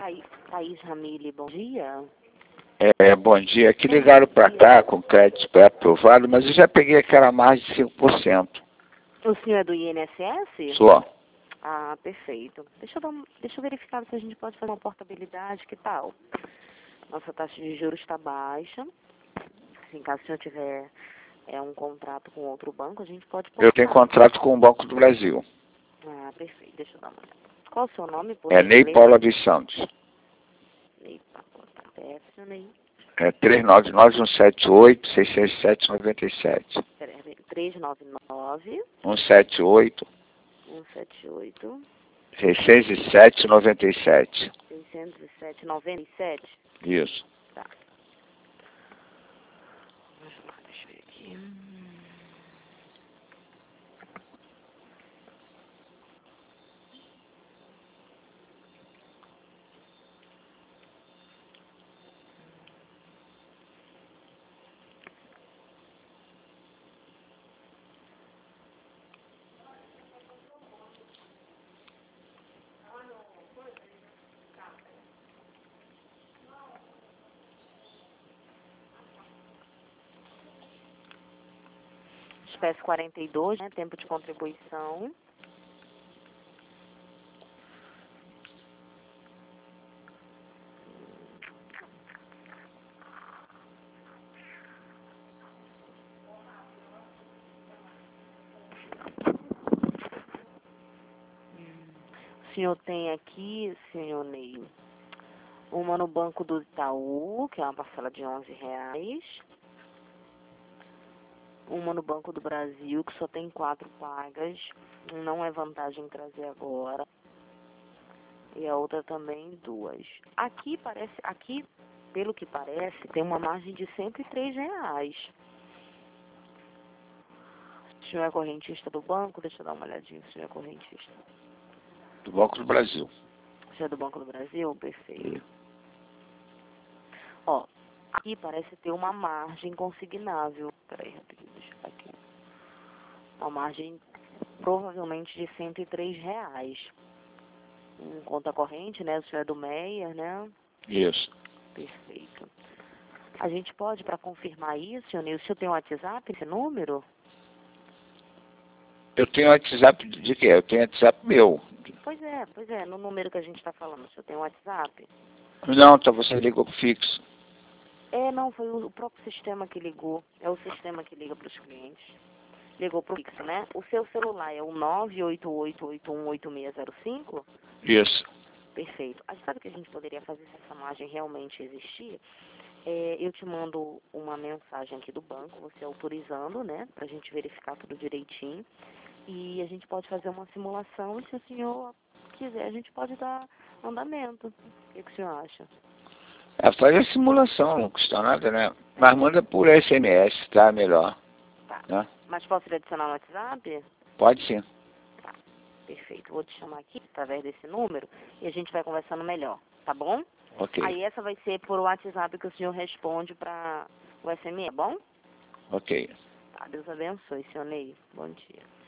Thaís Ramile, bom dia. Bom dia. Aqui ligaram para cá com crédito pré-aprovado, mas eu já peguei aquela margem de 5%. O senhor é do INSS? Só. Ah, perfeito. Deixa eu verificar se a gente pode fazer uma portabilidade, que tal? Nossa taxa de juros está baixa. Se em caso o senhor tiver um contrato com outro banco, a gente pode portar. Eu tenho contrato com o Banco do Brasil. Ah, perfeito. Deixa eu dar uma olhada. Qual o seu nome? Por Ney gentileza? Paula dos Santos. Ney Paula. Tá, Ney. 399-178-667-97. 399 178 178 607-97. 607,97. Isso. Tá. Vamos lá, deixa eu ver aqui. Espécie 42, né? Tempo de contribuição. O senhor tem aqui, senhor Ney, uma no Banco do Itaú, que é uma parcela de R$11. Uma no Banco do Brasil, que só tem 4 pagas. Não é vantagem trazer agora. E a outra também 2. Aqui, pelo que parece, tem uma margem de R$103. O senhor é correntista do banco? Deixa eu dar uma olhadinha se o senhor é correntista. Do Banco do Brasil. O senhor é do Banco do Brasil? Perfeito. Ó, aqui parece ter uma margem consignável. Peraí, rapidinho, deixa eu ver aqui. Uma margem provavelmente de R$103. Conta corrente, né? O senhor é do Meyer, né? Isso. Perfeito. A gente pode, para confirmar isso, senhor Ney, o senhor tem um WhatsApp, esse número? Eu tenho WhatsApp de quê? Eu tenho WhatsApp meu. Pois é, no número que a gente está falando, o senhor tem um WhatsApp? Não, então você ligou pro fixo. Não, foi o próprio sistema que ligou. É o sistema que liga para os clientes. Ligou para o fixo, né? O seu celular é o 988818605? Isso. Perfeito. A gente sabe que a gente poderia fazer se essa margem realmente existir. Eu te mando uma mensagem aqui do banco, você autorizando, né? Pra gente verificar tudo direitinho. E a gente pode fazer uma simulação e se o senhor quiser, a gente pode dar andamento. O que o senhor acha? Faz a simulação, não custa nada, né? Mas manda por SMS, tá? Melhor. Tá. Né? Mas posso lhe adicionar no WhatsApp? Pode sim. Tá. Perfeito. Vou te chamar aqui através desse número e a gente vai conversando melhor, tá bom? Ok. Aí essa vai ser por WhatsApp que o senhor responde para o SMS, tá bom? Ok. Tá, Deus abençoe, senhor Ney. Bom dia.